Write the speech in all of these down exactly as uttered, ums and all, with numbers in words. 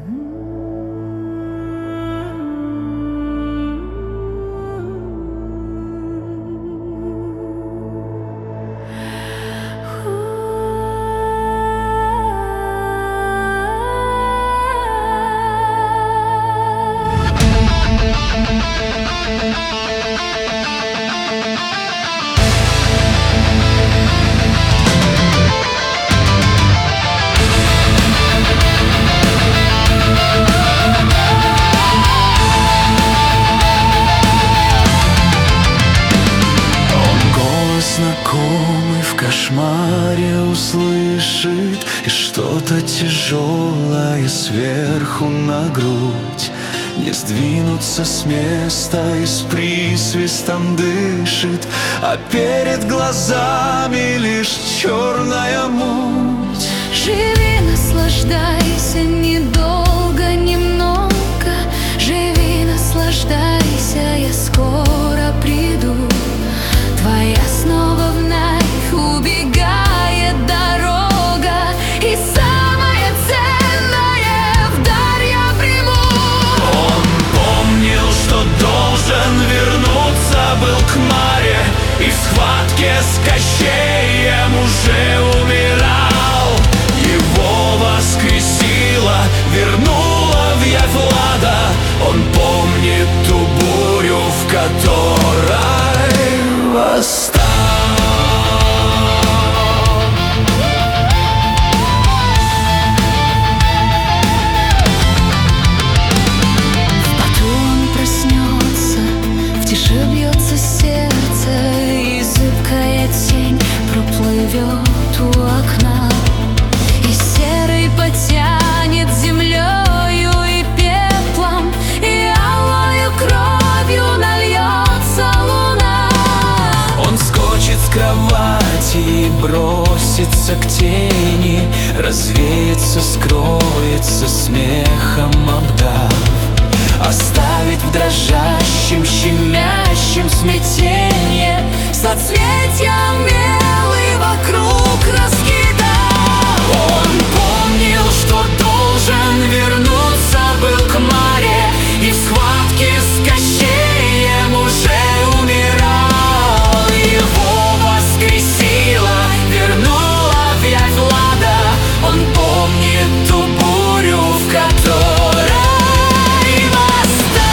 Знакомый в кошмаре услышит, и что-то тяжелое сверху на грудь. Не сдвинуться с места и с присвистом дышит, а перед глазами лишь черная муть. Живи, наслаждайся, недолго, немного. Живи, наслаждайся, я скоро приду. Твоя снова вновь убегает дорога, и самое ценное вдарь я приму. Он помнил, что должен вернуться, был к Маре, и в схватке с Кощеем уже умирал. Его воскресила, вернула в явь Влада. Он помнит ту бурю, в которой восстал. В поту он проснется, в тиши бьется сердце, и зыбкая тень проплывет у окна, и серый потянет землею и пеплом, и алою кровью нальется луна. Он скочит с кровати и бросится к тени, развеется, скроется, смехом обдав, оставить в дрожащем, щемящем смятенье соцветия белые вокруг раскидав. Он помнил, что должен вернуться, был к Маре, и в схватке с Кощеем уже умирал. Его воскресила, вернула в явь Влада. Он помнит ту бурю, в которой восстал.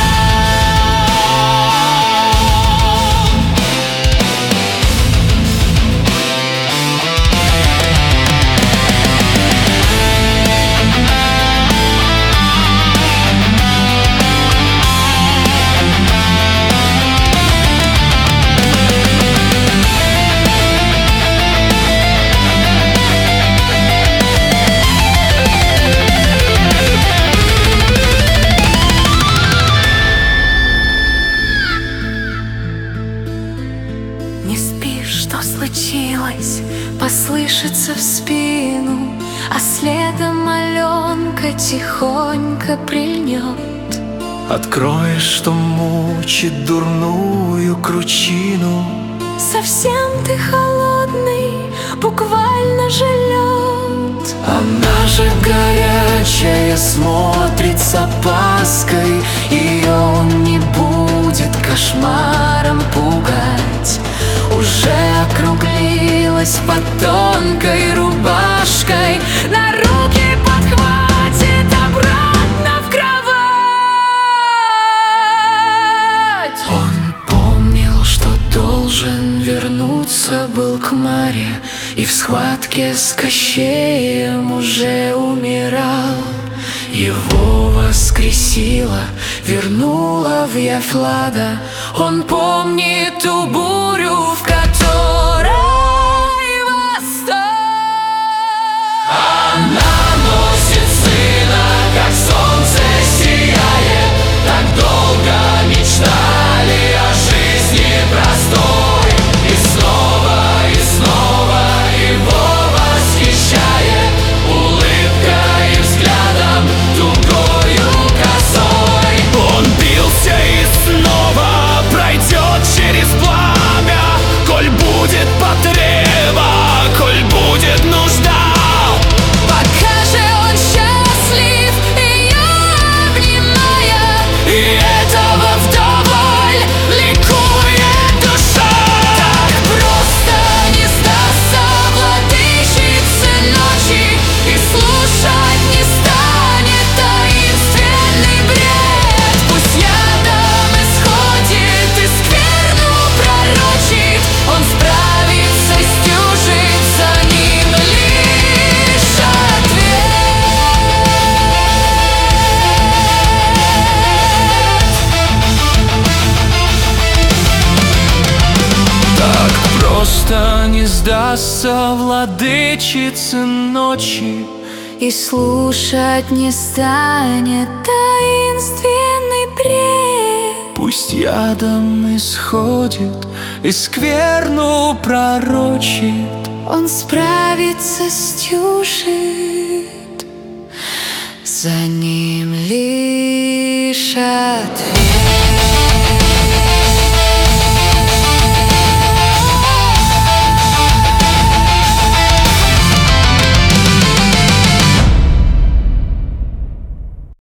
Не спишь, что случилось, послышится в спину, а следом Аленка тихонько прильнет. Откроешь, что мучит дурную кручину. Совсем ты холодный, буквально же лед. Она же горячая, смотрит с опаской, ее он не будет кошмаром пугать. Уже округлилась под тонкой рубашкой, на руки подхватит обратно в кровать. Он помнил, что должен вернуться, был к Маре, и в схватке с Кощеем уже умирал. Его воскресила, вернула в явь Влада. Он помнит ту бурю, в которой восстал. Она носит сына, как солнце сияет. Так долго мечтали о жизни простой, и снова, и снова его восхищает улыбка и взглядом тугою косой. Он бился и снова пройдет через план. поклонится владычице ночи и слушать не станет таинственный бред. Пусть ядом исходит и скверну пророчит, Он справится с дюжит, за ним лишь ответ.